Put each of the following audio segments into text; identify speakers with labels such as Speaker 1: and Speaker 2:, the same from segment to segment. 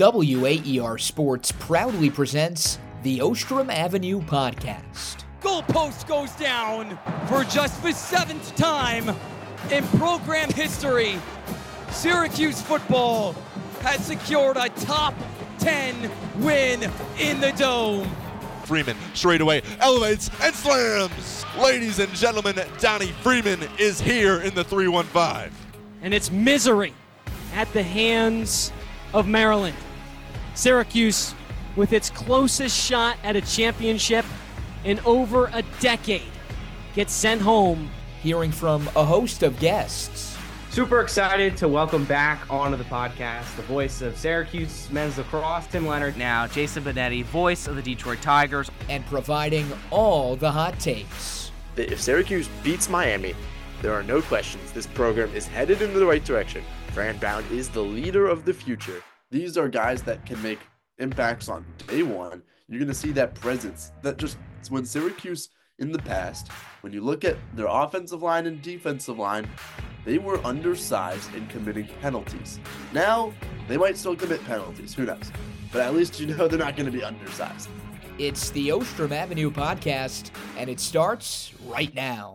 Speaker 1: WAER Sports proudly presents the Ostrom Avenue Podcast.
Speaker 2: Goalpost goes down for just the seventh time in program history. Syracuse football has secured a top 10 win in the Dome.
Speaker 3: Freeman straight away elevates and slams. Ladies and gentlemen, Donnie Freeman is here in the 315.
Speaker 2: And it's misery at the hands of Maryland. Syracuse, with its closest shot at a championship in over a decade, gets sent home.
Speaker 1: Hearing from a host of guests.
Speaker 4: Super excited to welcome back onto the podcast the voice of Syracuse men's lacrosse, Tim Leonard.
Speaker 5: Now, Jason Benetti, voice of the Detroit Tigers.
Speaker 1: And providing all the hot takes.
Speaker 6: If Syracuse beats Miami, there are no questions. This program is headed in the right direction. Fran Brown is the leader of the future.
Speaker 7: These are guys that can make impacts on day one. You're going to see that presence. That just when Syracuse in the past, when you look at their offensive line and defensive line, they were undersized in committing penalties. Now, they might still commit penalties. Who knows? But at least you know they're not going to be undersized.
Speaker 1: It's the Ostrom Avenue Podcast, and it starts right now.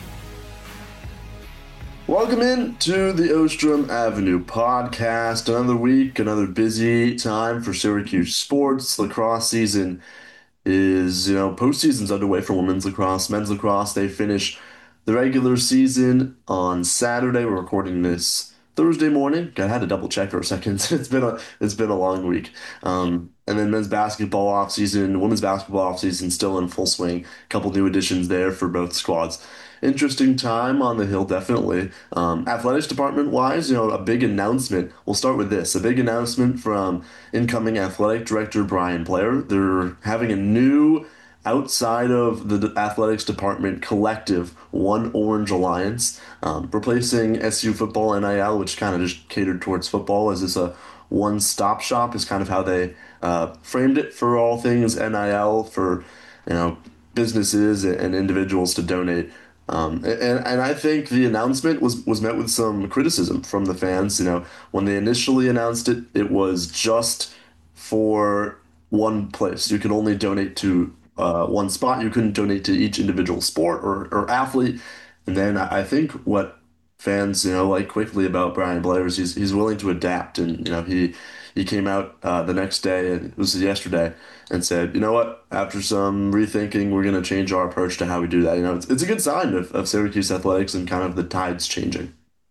Speaker 7: Welcome in to the Ostrom Avenue Podcast. Another week, another busy time for Syracuse sports. Lacrosse season is, postseason's underway for women's lacrosse. Men's lacrosse, they finish the regular season on Saturday. We're recording this Thursday morning. I had to double check for a second. It's been a long week. And then men's basketball off season, women's basketball off season still in full swing. A couple new additions there for both squads. Interesting time on the Hill, definitely. Athletics department wise, a big announcement. We'll start with this. A big announcement from incoming athletic director Brian Blair. They're having a new, outside of the athletics department, collective One Orange Alliance, replacing SU football NIL, which kind of just catered towards football. As this a one-stop shop is kind of how they framed it for all things NIL for businesses and individuals to donate. And I think the announcement was met with some criticism from the fans. When they initially announced it, it was just for one place. You could only donate to one spot. You couldn't donate to each individual sport or athlete. And then I think what fans, like quickly about Brian Blair is he's willing to adapt. And, he came out the next day, and it was yesterday, and said, you know what, after some rethinking, we're going to change our approach to how we do that. It's a good sign of Syracuse athletics and kind of the tides changing.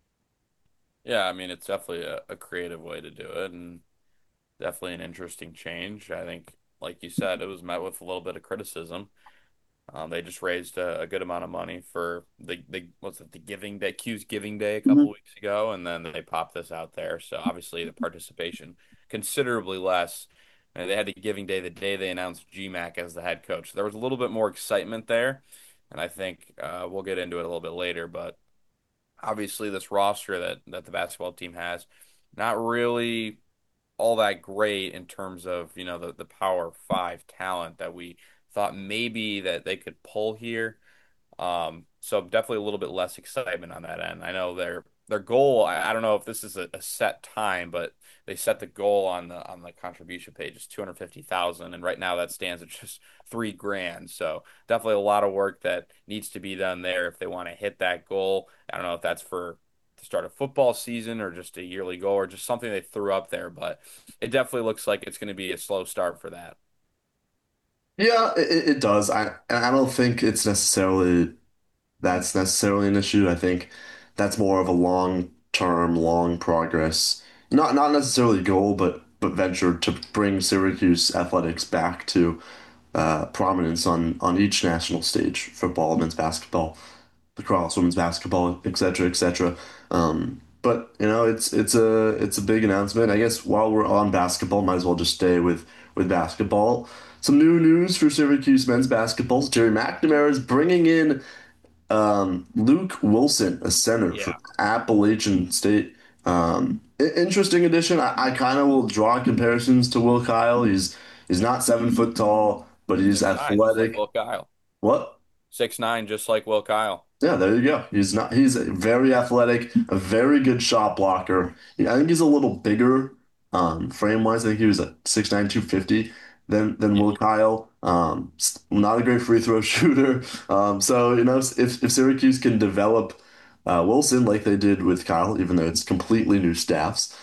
Speaker 8: Yeah, I mean, it's definitely a creative way to do it, and definitely an interesting change. I think, like you said, it was met with a little bit of criticism. They just raised a good amount of money for the Giving Day, Q's Giving Day a couple weeks ago, and then they popped this out there. So obviously the participation considerably less. And they had the Giving Day the day they announced GMAC as the head coach. So there was a little bit more excitement there, and I think we'll get into it a little bit later. But obviously this roster that the basketball team has, not really all that great in terms of the Power 5 talent that we thought maybe that they could pull here. So definitely a little bit less excitement on that end. I know their goal, I don't know if this is a set time, but they set the goal on the contribution page is $250,000, and right now that stands at just $3,000. So definitely a lot of work that needs to be done there if they want to hit that goal. I don't know if that's for to start a football season or just a yearly goal or just something they threw up there, but it definitely looks like it's going to be a slow start for that.
Speaker 7: Yeah, it does. I don't think that's necessarily an issue. I think that's more of a long-term, long progress, not necessarily goal, but venture to bring Syracuse athletics back to prominence on each national stage: football, men's basketball, lacrosse, women's basketball, et cetera, et cetera. But it's a big announcement. I guess while we're on basketball, might as well just stay with basketball. Some new news for Syracuse men's basketball. Jerry McNamara is bringing in Luke Wilson, a center from Appalachian State. Interesting addition. I kind of will draw comparisons to Will Kyle. He's not 7 foot tall, but he's
Speaker 8: 6'9",
Speaker 7: athletic.
Speaker 8: just like Will Kyle.
Speaker 7: What?
Speaker 8: 6'9", just like Will Kyle.
Speaker 7: Yeah, there you go. He's very athletic, a very good shot blocker. I think he's a little bigger Frame wise, I think he was at 6'9", 250. Then
Speaker 8: Yeah,
Speaker 7: Will Kyle, not a great free throw shooter. So if Syracuse can develop Wilson like they did with Kyle, even though it's completely new staffs,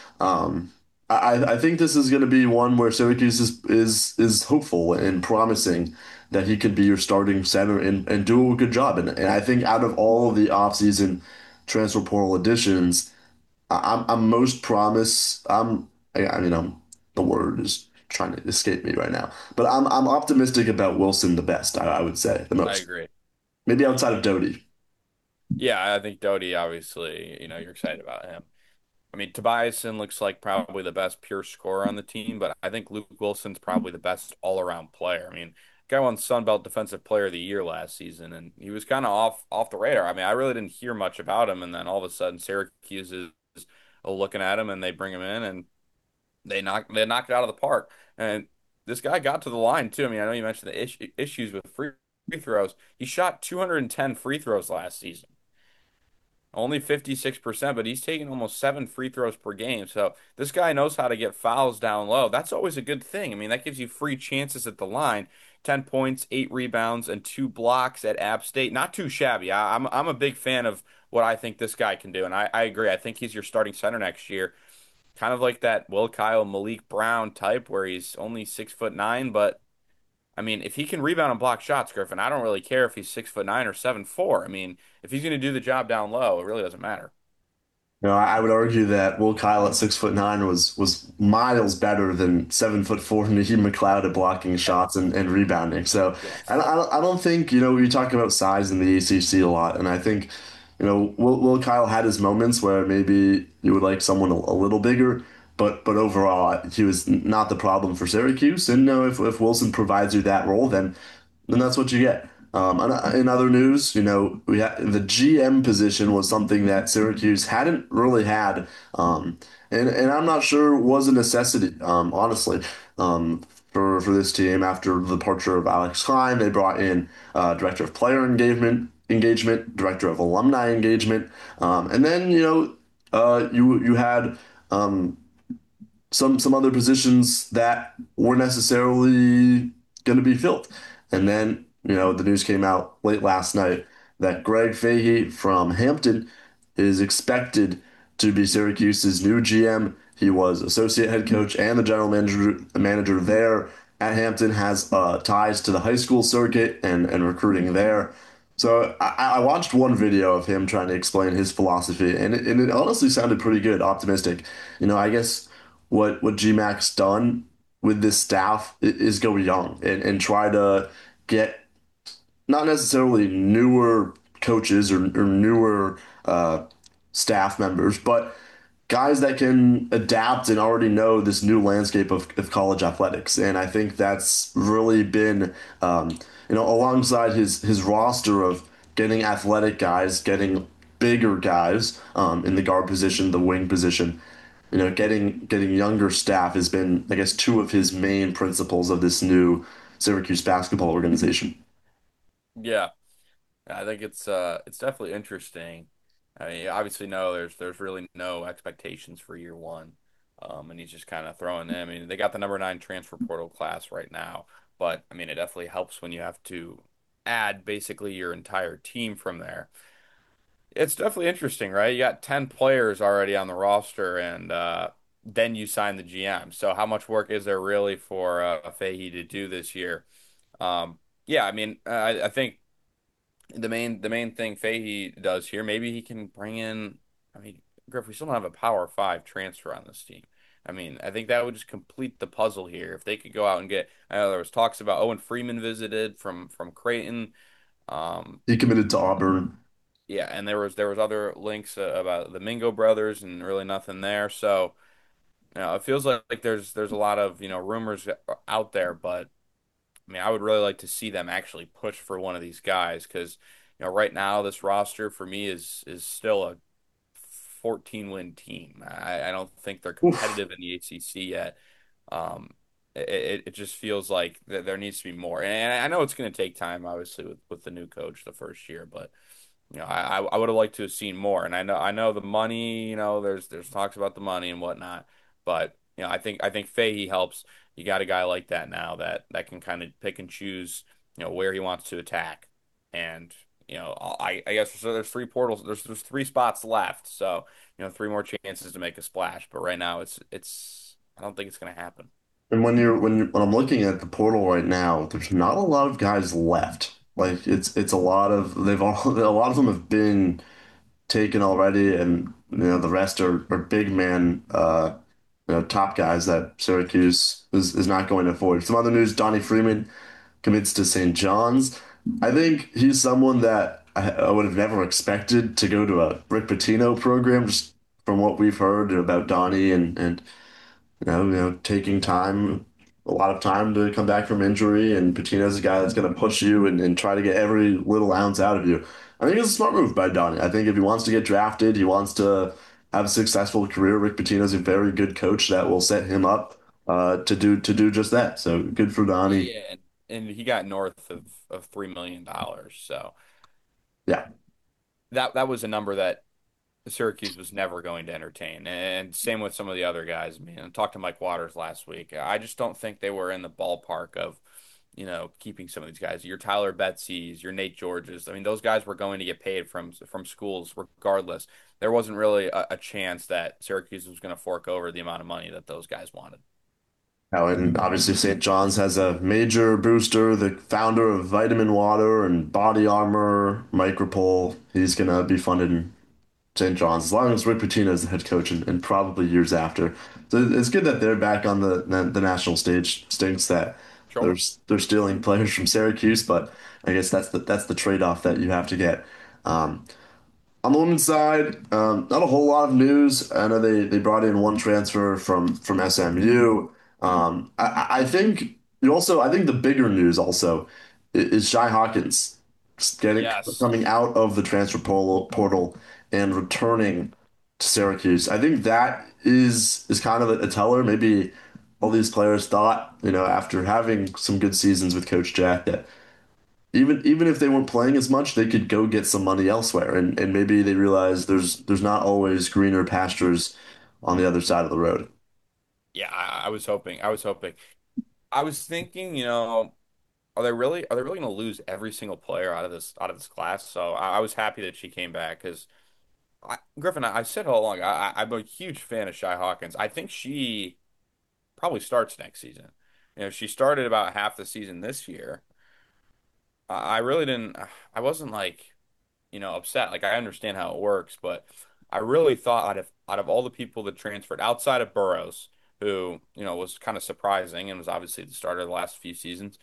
Speaker 7: I think this is going to be one where Syracuse is hopeful and promising that he could be your starting center and do a good job. And I think out of all of the offseason transfer portal additions, I'm most promise. I mean, the word is trying to escape me right now, but I'm optimistic about Wilson the best. I would say the
Speaker 8: I
Speaker 7: most,
Speaker 8: agree.
Speaker 7: maybe outside of Doty.
Speaker 8: Yeah, I think Doty, obviously, you're excited about him. I mean, Tobiasen looks like probably the best pure scorer on the team, but I think Luke Wilson's probably the best all-around player. I mean, guy won Sun Belt Defensive Player of the Year last season, and he was kind of off the radar. I mean, I really didn't hear much about him, and then all of a sudden, Syracuse is looking at him, and they bring him in, and they knock it out of the park. And this guy got to the line too. I mean, I know you mentioned the issues with free throws. He shot 210 free throws last season. Only 56%, but he's taking almost 7 free throws per game. So this guy knows how to get fouls down low. That's always a good thing. I mean, that gives you free chances at the line. 10 points, 8 rebounds, and 2 blocks at App State. Not too shabby. I'm a big fan of what I think this guy can do, and I agree. I think he's your starting center next year. Kind of like that Will Kyle, Malik Brown type, where he's only 6'9", but I mean, if he can rebound and block shots, Griffin, I don't really care if he's 6'9" or 7'4". I mean, if he's going to do the job down low, it really doesn't matter.
Speaker 7: I would argue that Will Kyle at 6'9" was miles better than 7'4" Naheem McLeod at blocking shots and rebounding. So
Speaker 8: Yes.
Speaker 7: I don't think we talk about size in the ACC a lot, and I think Will Kyle had his moments where maybe you would like someone a little bigger, but overall he was not the problem for Syracuse. And if Wilson provides you that role, then that's what you get. In other news, we had the GM position was something that Syracuse hadn't really had, and I'm not sure was a necessity, honestly, for this team after the departure of Alex Klein. They brought in director of player engagement, director of alumni engagement, and then you had some other positions that were necessarily going to be filled. And then, the news came out late last night that Greg Fahey from Hampton is expected to be Syracuse's new GM. He was associate head coach and the general manager there at Hampton, has ties to the high school circuit and recruiting there. So I watched one video of him trying to explain his philosophy, and it honestly sounded pretty good, optimistic. I guess what GMAC's done with this staff is go young and try to get not necessarily newer coaches or newer staff members, but guys that can adapt and already know this new landscape of college athletics. And I think that's really been, alongside his roster of getting athletic guys, getting bigger guys in the guard position, the wing position. Getting younger staff has been, I guess, two of his main principles of this new Syracuse basketball organization.
Speaker 8: Yeah, I think it's definitely interesting. I mean, obviously, no, there's really no expectations for year one, and he's just kind of throwing in. I mean, they got the number 9 transfer portal class right now, but I mean, it definitely helps when you have to add basically your entire team from there. It's definitely interesting, right? You got 10 players already on the roster, and then you sign the GM. So how much work is there really for Fahey to do this year? Yeah, I mean, I think the main thing Fahey does here, maybe he can bring in. I mean, Griff, we still don't have a Power Five transfer on this team. I mean, I think that would just complete the puzzle here. If they could go out and get, I know there was talks about Owen Freeman visited from Creighton. Um,
Speaker 7: He committed to Auburn.
Speaker 8: yeah, and there was other links about the Mingo brothers, and really nothing there. So, it feels like there's a lot of rumors out there, but I mean, I would really like to see them actually push for one of these guys because right now this roster for me is still a 14-win team. I don't think they're
Speaker 7: Oof.
Speaker 8: competitive in the ACC yet. Um, it just feels like there needs to be more, and I know it's going to take time, obviously, with the new coach the first year, but. I would have liked to have seen more, and I know the money. There's talks about the money and whatnot, but I think Fahey helps. You got a guy like that now that can kind of pick and choose, where he wants to attack. And, I guess so there's three portals, there's three spots left. So, three more chances to make a splash. But right now it's I don't think it's gonna happen.
Speaker 7: And when I'm looking at the portal right now, there's not a lot of guys left. Like it's a lot of they've all a lot of them have been taken already, and the rest are big man top guys that Syracuse is not going to afford. Some other news: Donnie Freeman commits to St. John's. I think he's someone that I would have never expected to go to a Rick Pitino program, just from what we've heard about Donnie and taking time, a lot of time to come back from injury. And Patino's a guy that's going to push you and try to get every little ounce out of you. I think it's a smart move by Donnie. I think if he wants to get drafted, he wants to have a successful career. Rick Pitino's a very good coach that will set him up to do just that. So good for Donnie.
Speaker 8: Yeah, and he got north of $3 million. So
Speaker 7: Yeah.
Speaker 8: that was a number that Syracuse was never going to entertain. And same with some of the other guys. I mean, I talked to Mike Waters last week. I just don't think they were in the ballpark of, keeping some of these guys. Your Tyler Betsy's, your Nate Georges. I mean, those guys were going to get paid from schools regardless. There wasn't really a chance that Syracuse was going to fork over the amount of money that those guys wanted.
Speaker 7: Now, and obviously St. John's has a major booster, the founder of Vitamin Water and Body Armor, Micropole. He's going to be funded in St. John's as long as Rick Pitino is the head coach and probably years after. So it's good that they're back on the national stage. Stinks that
Speaker 8: Sure.
Speaker 7: they're stealing players from Syracuse, but I guess that's the trade-off that you have to get. Um, on the women's side, not a whole lot of news. I know they brought in one transfer from SMU. I think I think the bigger news also is Shy Hawkins getting
Speaker 8: Yes.
Speaker 7: coming out of the transfer portal and returning to Syracuse. I think that is kind of a teller. Maybe all these players thought, after having some good seasons with Coach Jack, that even if they weren't playing as much, they could go get some money elsewhere, and maybe they realize there's not always greener pastures on the other side of the road.
Speaker 8: Yeah, I was hoping. I was hoping. I was thinking, are they really going to lose every single player out of this class? So I was happy that she came back because Griffin, I've said all along, I'm a huge fan of Shy Hawkins. I think she probably starts next season. She started about half the season this year. I really didn't. I wasn't like, upset. Like I understand how it works, but I really thought out of all the people that transferred outside of Burrows, who was kind of surprising and was obviously the starter the last few seasons.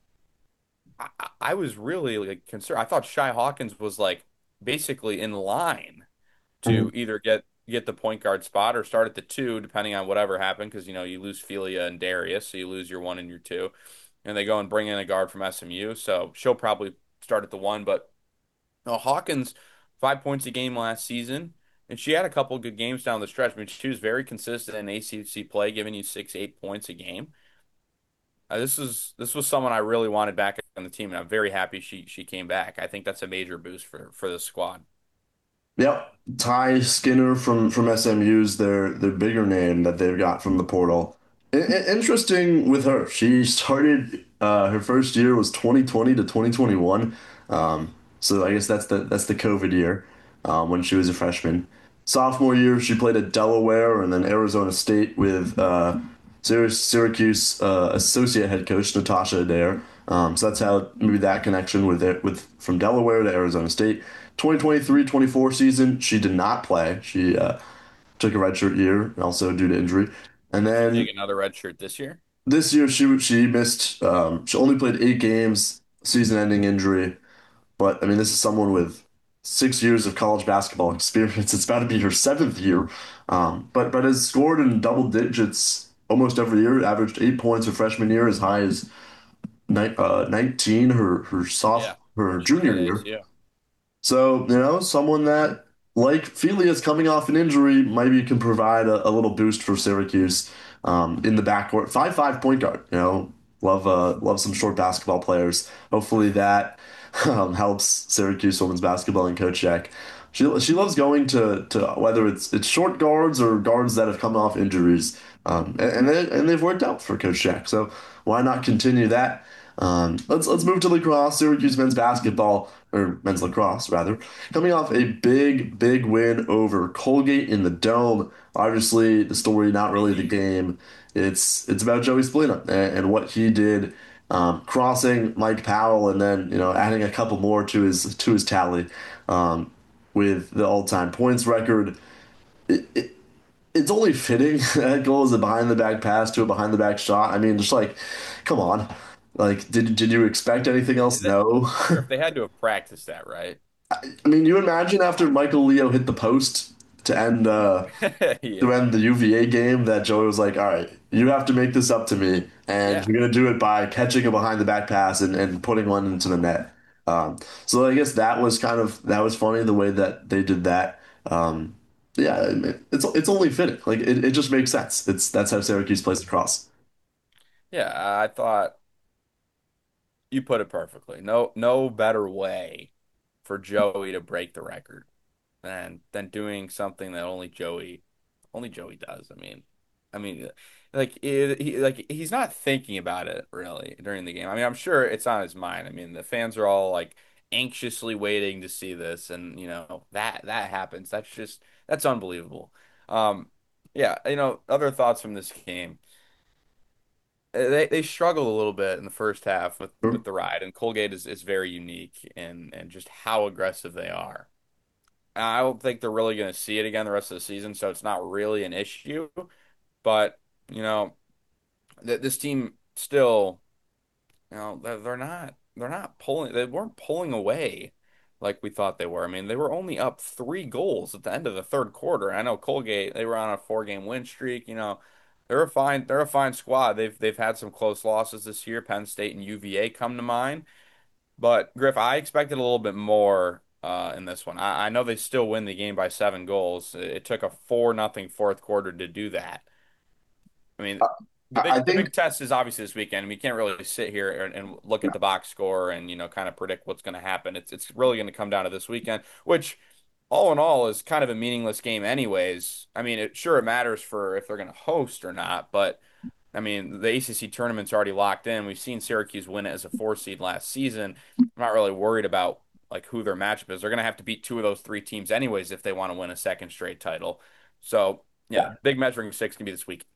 Speaker 8: I was really like concerned. I thought Shy Hawkins was like basically in line to either get the point guard spot or start at the two, depending on whatever happened, because you lose Felia and Darius, so you lose your one and your two, and they go and bring in a guard from SMU, so she'll probably start at the one. But Hawkins, 5 points a game last season, and she had a couple good games down the stretch. I mean, she was very consistent in ACC play, giving you 6, 8 points a game. This was someone I really wanted back on the team, and I'm very happy she came back. I think that's a major boost for the squad.
Speaker 7: Yep, Ty Skinner from SMU's their bigger name that they've got from the portal. Interesting with her. She started her first year was 2020 to 2021. So I guess that's the COVID year when she was a freshman. Sophomore year, she played at Delaware and then Arizona State with Syracuse associate head coach Natasha Adair. So that's how maybe that connection with from Delaware to Arizona State. 2023-24 season, she did not play. She took a redshirt year, also due to injury. And then
Speaker 8: Take another red shirt this year.
Speaker 7: this year, she missed. She only played 8 games, season-ending injury. But I mean, this is someone with 6 years of college basketball experience. It's about to be her seventh year, but has scored in double digits almost every year. Averaged 8 points her freshman year, as high as 19
Speaker 8: Yeah,
Speaker 7: her
Speaker 8: she was
Speaker 7: junior
Speaker 8: at
Speaker 7: year.
Speaker 8: ASU.
Speaker 7: So, someone that, like Felia, is coming off an injury, maybe can provide a little boost for Syracuse in the backcourt. 5'5" point guard, love some short basketball players. Hopefully that helps Syracuse women's basketball and Coach Jack she loves going to whether it's short guards or guards that have come off injuries, and they've worked out for Coach Jack. So why not continue that? Let's move to lacrosse. Syracuse men's basketball or men's lacrosse rather, coming off a big win over Colgate in the Dome. Obviously, the story not really the game. It's about Joey Spallina and what he did, crossing Mike Powell and then adding a couple more to his tally, with the all-time points record. It's only fitting that goal is a behind the back pass to a behind the back shot. I mean, just like, come on. Like, did you expect anything else? No.
Speaker 8: If they had to have practiced that, right?
Speaker 7: I mean, you imagine after Michael Leo hit the post to end
Speaker 8: Yeah.
Speaker 7: the UVA game that Joey was like, all right, you have to make this up to me, and
Speaker 8: Yeah.
Speaker 7: you're gonna do it by catching a behind the back pass and putting one into the net. So I guess that was funny the way that they did that. Yeah, it's only fitting. Like it just makes sense. That's how Syracuse plays lacrosse.
Speaker 8: Yeah, I thought you put it perfectly. No better way for Joey to break the record than doing something that only Joey does. I mean, like he's not thinking about it really during the game. I mean, I'm sure it's on his mind. I mean, the fans are all like anxiously waiting to see this, and that happens. That's unbelievable. Um, yeah, other thoughts from this game. They struggled a little bit in the first half with the ride, and Colgate is very unique and just how aggressive they are. I don't think they're really going to see it again the rest of the season, so it's not really an issue. But you know, this team still, they're not pulling. They weren't pulling away like we thought they were. I mean, they were only up 3 goals at the end of the third quarter. I know Colgate, they were on a 4-game win streak. They're a fine squad. They've had some close losses this year. Penn State and UVA come to mind. But Griff, I expected a little bit more in this one. I know they still win the game by 7 goals. It took a 4-0 fourth quarter to do that. I mean, the
Speaker 7: I
Speaker 8: big the
Speaker 7: think
Speaker 8: big test is obviously this weekend. We can't really sit here and look at the box score and kind of predict what's going to happen. It's really going to come down to this weekend, which all in all is kind of a meaningless game anyways. I mean, it matters for if they're going to host or not, but I mean, the ACC tournament's already locked in. We've seen Syracuse win it as a 4 seed last season. I'm not really worried about like who their matchup is. They're going to have to beat two of those three teams anyways if they want to win a second straight title. So, yeah, big measuring sticks can be this week.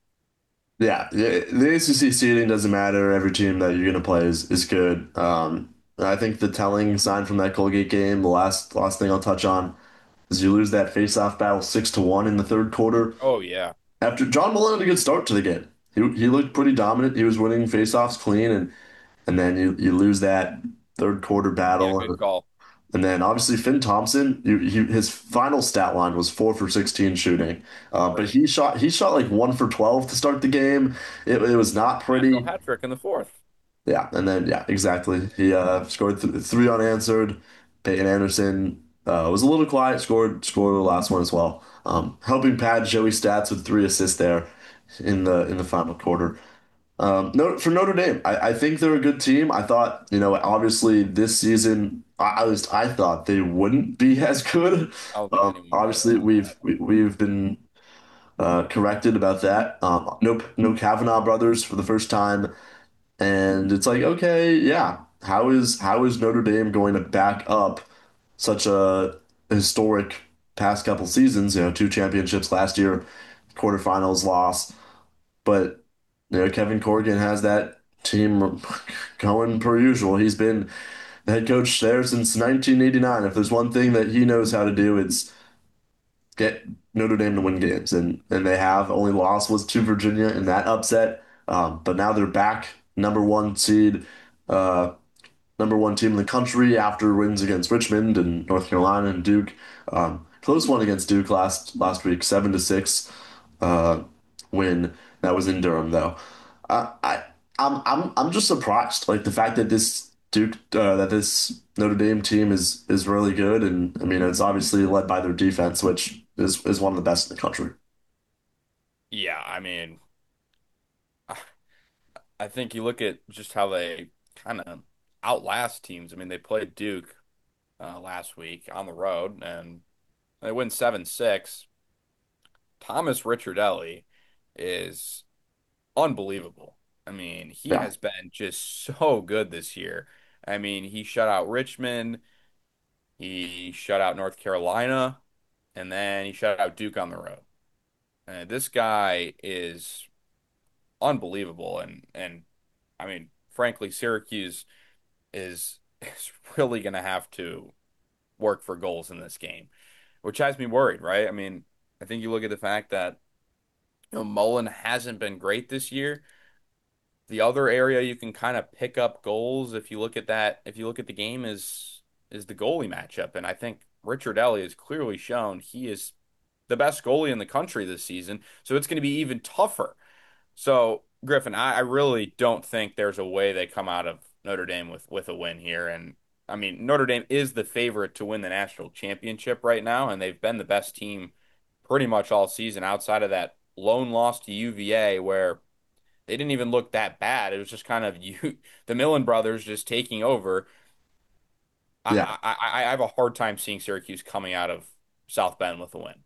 Speaker 7: yeah, the ACC seeding doesn't matter. Every team that you're gonna play is good. I think the telling sign from that Colgate game, the last thing I'll touch on, is you lose that face-off battle 6-1 in the third quarter.
Speaker 8: Oh yeah.
Speaker 7: After John Mullen had a good start to the game, he looked pretty dominant. He was winning face-offs clean, and then you lose that third quarter
Speaker 8: Yeah, good
Speaker 7: battle.
Speaker 8: call.
Speaker 7: And then obviously Finn Thompson, his final stat line was 4 for 16 shooting, but
Speaker 8: Great.
Speaker 7: he shot like 1 for 12 to start the game. It was not
Speaker 8: Natural
Speaker 7: pretty.
Speaker 8: hat trick in the fourth.
Speaker 7: Yeah, and then yeah, exactly. He scored three unanswered. Peyton Anderson was a little quiet, scored the last one as well. Helping pad Joey Stats with 3 assists there in the final quarter. No, for Notre Dame, I think they're a good team. I thought, obviously this season, at least I thought they wouldn't be as good.
Speaker 8: I don't think anyone would have
Speaker 7: Obviously,
Speaker 8: thought that.
Speaker 7: we've been corrected about that. No Kavanaugh brothers for the first time, and it's like, okay, yeah, how is Notre Dame going to back up such a historic past couple seasons? 2 championships last year, quarterfinals loss. But Kevin Corrigan has that team going per usual. He's been the head coach there since 1989. If there's one thing that he knows how to do, it's get Notre Dame to win games, and they have. Only loss was to Virginia in that upset. But now they're back, number one seed, uh, number one team in the country after wins against Richmond and North Carolina and Duke. Close one against Duke last week, 7-6 uh, win. That was in Durham though. I I'm just surprised, like the fact that this Notre Dame team is really good, and I mean it's obviously led by their defense, which is one of the best in the country.
Speaker 8: Yeah, I mean, I think you look at just how they kind of outlast teams. I mean, they played Duke last week on the road, and They win 7-6. Thomas Ricciardelli is unbelievable. I mean, he
Speaker 7: Yeah.
Speaker 8: has been just so good this year. I mean, he shut out Richmond, he shut out North Carolina, and then he shut out Duke on the road. And this guy is unbelievable. And I mean, frankly, Syracuse is really going to have to work for goals in this game, which has me worried, right? I mean, I think you look at the fact that Mullen hasn't been great this year. The other area you can kind of pick up goals if you look at that, if you look at the game is the goalie matchup. And I think Richard Ellie has clearly shown he is the best goalie in the country this season. So it's going to be even tougher. So Griffin, I really don't think there's a way they come out of Notre Dame with a win here. And I mean, Notre Dame is the favorite to win the national championship right now, and they've been the best team pretty much all season outside of that lone loss to UVA where they didn't even look that bad. It was just kind of you, the Millen brothers just taking over.
Speaker 7: Yeah.
Speaker 8: I have a hard time seeing Syracuse coming out of South Bend with a win.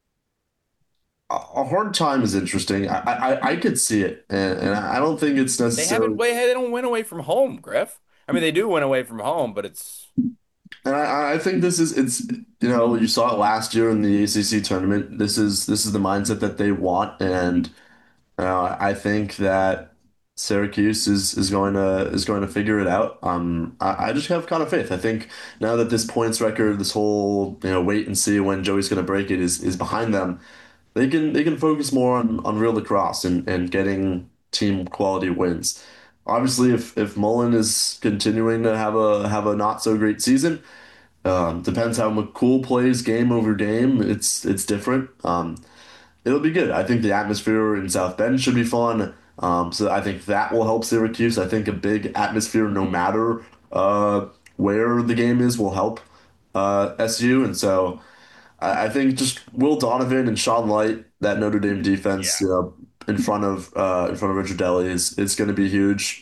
Speaker 7: A hard time is interesting. I could see it, and I don't think it's necessarily.
Speaker 8: They don't win away from home, Griff. I mean, they do win away from home, but it's
Speaker 7: And I think it's you saw it last year in the ACC tournament. This is the mindset that they want, and I think that Syracuse is going to figure it out. I just have kind of faith. I think now that this points record, this whole wait and see when Joey's going to break it is behind them, they can focus more on real lacrosse and getting team quality wins. Obviously, if Mullen is continuing to have a not so great season, depends how McCool plays game over game. It's different. It'll be good. I think the atmosphere in South Bend should be fun. So I think that will help Syracuse. I think a big atmosphere, no matter where the game is, will help SU. And so I think just Will Donovan and Sean Light, that Notre Dame defense,
Speaker 8: yeah,
Speaker 7: in front of Richard Daly is going to be huge.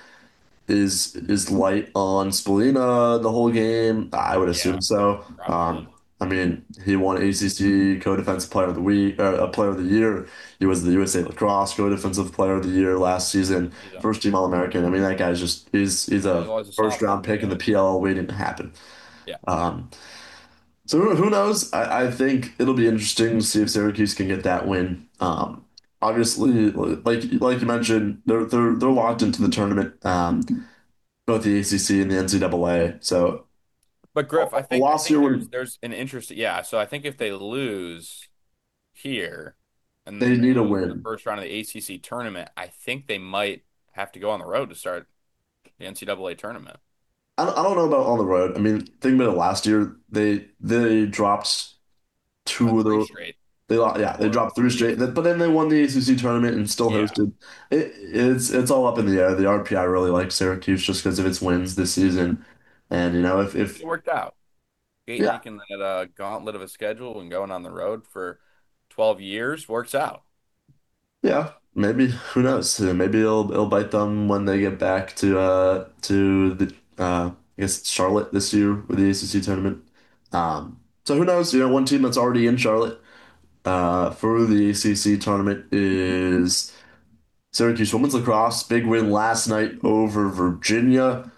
Speaker 7: Is Light on Spallina the whole game? I would
Speaker 8: yeah,
Speaker 7: assume so.
Speaker 8: probably.
Speaker 7: I mean, he won ACC Co-Defensive Player of the Week, Player of the Year. He was the USA Lacrosse Co-Defensive Player of the Year last season. First team All-American. I mean, that guy's just he's
Speaker 8: He's
Speaker 7: a
Speaker 8: always a
Speaker 7: first
Speaker 8: sophomore.
Speaker 7: round pick in the PL waiting to happen.
Speaker 8: Yeah.
Speaker 7: Um, so who knows? I think it'll be interesting to see if Syracuse can get that win. Obviously, like you mentioned, they're locked into the tournament. Both the ACC and the NCAA. So
Speaker 8: But
Speaker 7: a
Speaker 8: Griff,
Speaker 7: a
Speaker 8: I
Speaker 7: loss here
Speaker 8: think
Speaker 7: would
Speaker 8: there's an interest. Yeah, so I think if they lose here and
Speaker 7: they
Speaker 8: then they
Speaker 7: need a
Speaker 8: lose in the
Speaker 7: win.
Speaker 8: first round of the ACC tournament, I think they might have to go on the road to start the NCAA tournament.
Speaker 7: I don't know about on the road. I mean, think about it. Last year they dropped two of
Speaker 8: Three
Speaker 7: the
Speaker 8: straight.
Speaker 7: they
Speaker 8: Or
Speaker 7: dropped three straight. But then they won the ACC tournament and still
Speaker 8: yeah,
Speaker 7: hosted. It's all up in the air. The RPI really likes Syracuse just because of its wins this season. And if
Speaker 8: it worked out.
Speaker 7: yeah.
Speaker 8: Making that gauntlet of a schedule and going on the road for 12 years works out.
Speaker 7: Yeah, maybe who knows? Maybe it'll bite them when they get back to the I guess it's Charlotte this year with the ACC tournament. So who knows? One team that's already in Charlotte for the ACC tournament is Syracuse women's lacrosse. Big win last night over Virginia.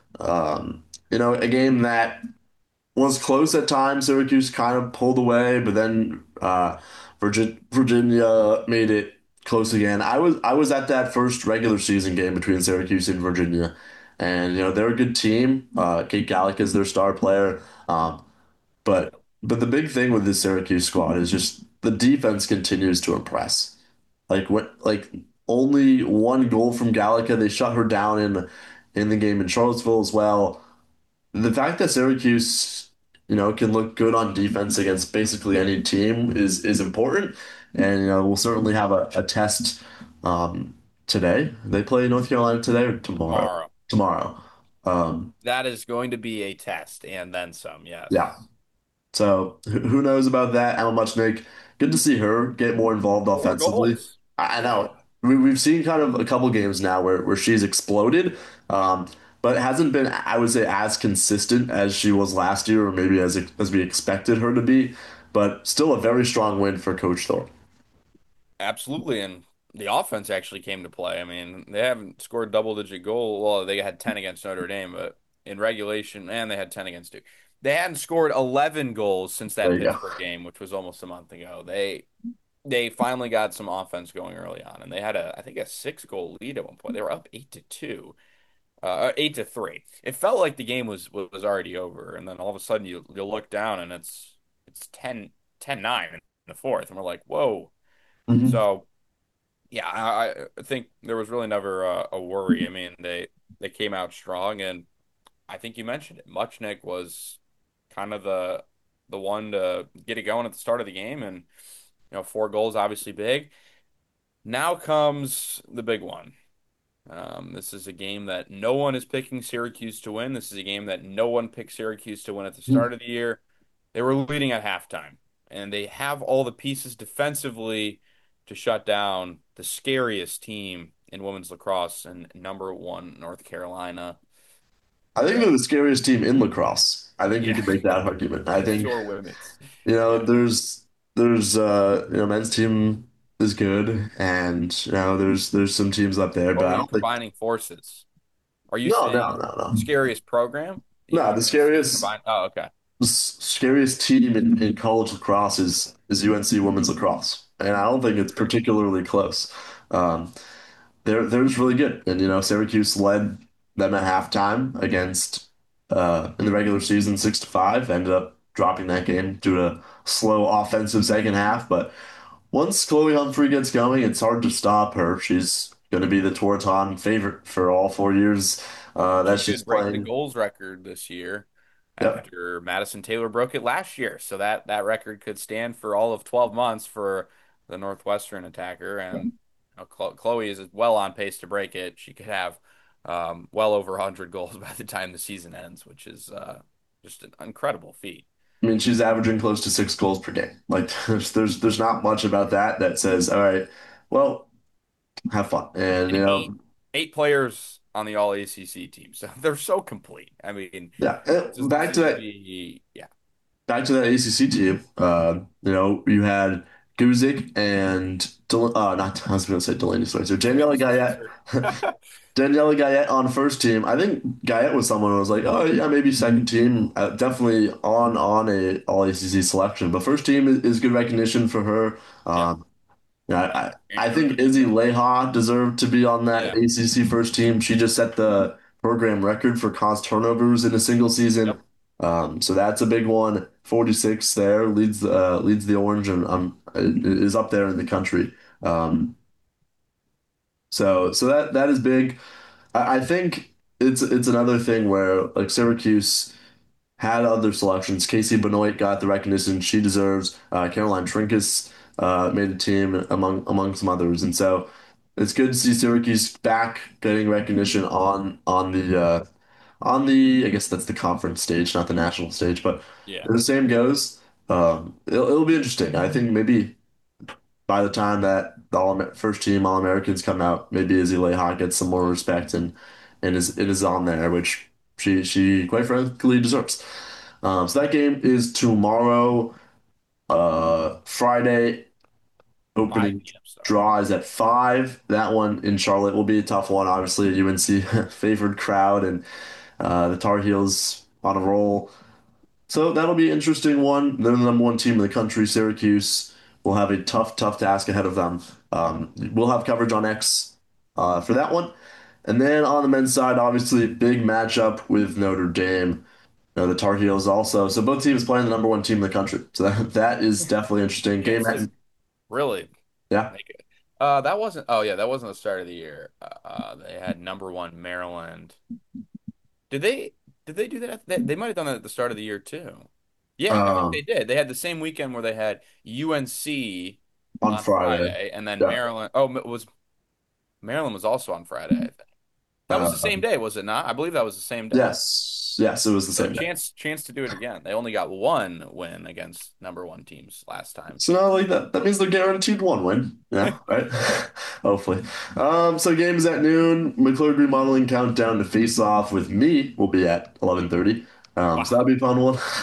Speaker 7: A game that was close at times. Syracuse kind of pulled away, but then Virginia made it close again. I was at that first regular season game between Syracuse and Virginia, and they're a good team. Kate Gallic is their star player, but the big thing with this Syracuse squad is just the defense continues to impress. Like only one goal from Gallica. They shut her down in the game in Charlottesville as well. The fact that Syracuse, can look good on defense against basically any team is important, and we'll certainly have a test today. They play North Carolina today or tomorrow?
Speaker 8: Tomorrow.
Speaker 7: Tomorrow.
Speaker 8: That is going to be a test and then some,
Speaker 7: Yeah.
Speaker 8: yes.
Speaker 7: So who knows about that? Emma Muchnick, good to see her get more involved
Speaker 8: Four
Speaker 7: offensively.
Speaker 8: goals.
Speaker 7: I
Speaker 8: Yeah.
Speaker 7: know we've seen kind of a couple games now where she's exploded, but it hasn't been, I would say, as consistent as she was last year, or maybe as we expected her to be. but still a very strong win for Coach Thorpe.
Speaker 8: Absolutely, and the offense actually came to play. I mean, they haven't scored double-digit goal. Well, they had 10 against Notre Dame, but in regulation, and they had 10 against Duke. They hadn't scored 11 goals since
Speaker 7: There
Speaker 8: that
Speaker 7: you go.
Speaker 8: Pittsburgh game, which was almost a month ago. They finally got some offense going early on, and they had I think a 6-goal lead at one point. They were up 8-2, 8-3. It felt like the game was already over, and then all of a sudden you look down and it's 10-9 in the fourth, and we're like, whoa.
Speaker 7: Mhm.
Speaker 8: So yeah, I think there was really never a worry. I mean, they came out strong, and I think you mentioned it. Muchnick was kind of the one to get it going at the start of the game, and 4 goals obviously big. Now comes the big one. This is a game that no one is picking Syracuse to win. This is a game that no one picked Syracuse to win at the start of the year. They were leading at halftime, and they have all the pieces defensively to shut down the scariest team in women's lacrosse and number one North Carolina.
Speaker 7: I think they're the scariest team in lacrosse. I think you
Speaker 8: Yeah,
Speaker 7: could make that argument. I think,
Speaker 8: pure women's.
Speaker 7: you know,
Speaker 8: Yeah.
Speaker 7: there's men's team is good, and there's some teams up there,
Speaker 8: Oh,
Speaker 7: but
Speaker 8: are
Speaker 7: I
Speaker 8: you
Speaker 7: don't think
Speaker 8: combining forces? Are you
Speaker 7: no,
Speaker 8: saying
Speaker 7: no, no, no.
Speaker 8: scariest program?
Speaker 7: No, the scariest
Speaker 8: Combine. Oh, okay.
Speaker 7: scariest team in college lacrosse is UNC women's lacrosse, and I don't think it's particularly close. Um, they're just really good, and Syracuse led them at halftime against in the regular season 6-5. Ended up dropping that game due to a slow offensive second half, but once Chloe Humphrey gets going, it's hard to stop her. She's going to be the Teton favorite for all 4 years that
Speaker 8: She
Speaker 7: she's
Speaker 8: could break the
Speaker 7: playing.
Speaker 8: goals record this year
Speaker 7: Yep.
Speaker 8: after Madison Taylor broke it last year. So that record could stand for all of 12 months for the Northwestern attacker. And Chloe is well on pace to break it. She could have well over 100 goals by the time the season ends, which is just an incredible feat.
Speaker 7: I mean, she's averaging close to 6 goals per game. Like, there's not much about that that says, all right, well, have fun. And
Speaker 8: And eight players on the All ACC team, so they're so complete. I mean,
Speaker 7: yeah.
Speaker 8: this is gonna be yeah.
Speaker 7: Back to that ACC team. You had Guzik and not I was going to say Delaney Switzer, Daniela Guyette. Daniela Guyette on first team. I think Guyette was someone who was like, oh yeah, maybe second team, definitely on a All ACC selection. But first team is good recognition for her.
Speaker 8: Yeah.
Speaker 7: Yeah,
Speaker 8: Yeah.
Speaker 7: I think Izzy Leha deserved to be on that
Speaker 8: Yeah.
Speaker 7: ACC first team. She just set the program record for caused turnovers in a single season.
Speaker 8: Yep.
Speaker 7: So that's a big one. 46 there leads the Orange and is up there in the country. Um, so that is big. I think it's another thing where like Syracuse had other selections. Casey Benoit got the recognition she deserves. Caroline Trinkus made the team among some others, and so it's good to see Syracuse back getting recognition on the I guess that's the conference stage, not the national stage, but
Speaker 8: Yeah.
Speaker 7: the same goes. It'll be interesting. I think maybe by the time that the first team All Americans come out, maybe Izzy Leha gets some more respect and is on there, which she quite frankly deserves. So that game is tomorrow, Friday.
Speaker 8: 5
Speaker 7: Opening
Speaker 8: p.m. start.
Speaker 7: draw is at 5. That one in Charlotte will be a tough one. Obviously, a UNC favored crowd and the Tar Heels on a roll. So that'll be an interesting one. They're the number one team in the country. Syracuse will have a tough task ahead of them. We'll have coverage on X for that one. And then on the men's side, obviously, big matchup with Notre Dame. The Tar Heels also. So both teams playing the number one team in the country. So that is definitely interesting.
Speaker 8: Yeah,
Speaker 7: Game
Speaker 8: this
Speaker 7: at,
Speaker 8: is really
Speaker 7: yeah.
Speaker 8: make it. That wasn't. Oh yeah, that wasn't the start of the year. They had number one Maryland. Did they? Did they do that? They might have done that at the start of the year too. Yeah, I think
Speaker 7: Uh,
Speaker 8: they did. They had the same weekend where they had UNC
Speaker 7: on
Speaker 8: on
Speaker 7: Friday.
Speaker 8: Friday, and then
Speaker 7: Yeah.
Speaker 8: Maryland. Oh, Maryland was also on Friday, I think. That was the
Speaker 7: Uh,
Speaker 8: same day, was it not? I believe that was the same day.
Speaker 7: yes, it was the
Speaker 8: So
Speaker 7: same day.
Speaker 8: chance to do it again. They only got one win against number one teams last time.
Speaker 7: So now like that means they're guaranteed one win. Yeah, right? Hopefully. So games at noon. McClure Remodeling countdown to face off with me will be at 11:30. So
Speaker 8: Wow.
Speaker 7: that'll be a fun one.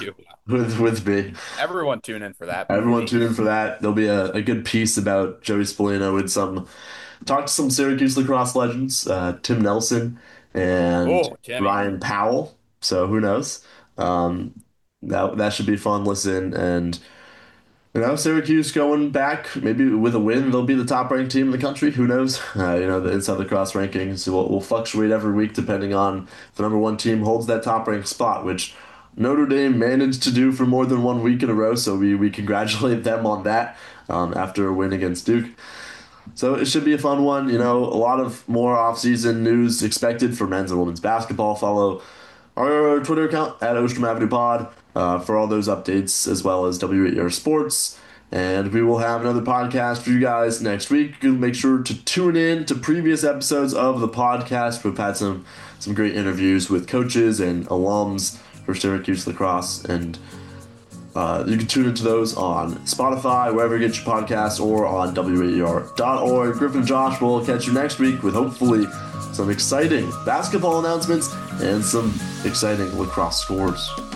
Speaker 7: with me.
Speaker 8: Everyone tune in for that.
Speaker 7: Everyone
Speaker 8: please.
Speaker 7: tune in for that. There'll be a good piece about Joey Spallino and talk to some Syracuse lacrosse legends, Tim Nelson and
Speaker 8: Oh, Timmy.
Speaker 7: Ryan Powell. So who knows? That should be a fun listen. And Syracuse going back, maybe with a win, they'll be the top-ranked team in the country. Who knows? The Inside Lacrosse rankings will fluctuate every week depending on if the number one team holds that top-ranked spot, which Notre Dame managed to do for more than 1 week in a row. So we congratulate them on that after a win against Duke. So it should be a fun one. A lot of more off-season news expected for men's and women's basketball. Follow our Twitter account at Ostrom Avenue Pod for all those updates, as well as W8ER Sports. And we will have another podcast for you guys next week. Make sure to tune in to previous episodes of the podcast. We've had some great interviews with coaches and alums for Syracuse lacrosse, and you can tune into those on Spotify, wherever you get your podcasts, or on W8ER.org. Griffin and Josh will catch you next week with hopefully some exciting basketball announcements and some exciting lacrosse scores.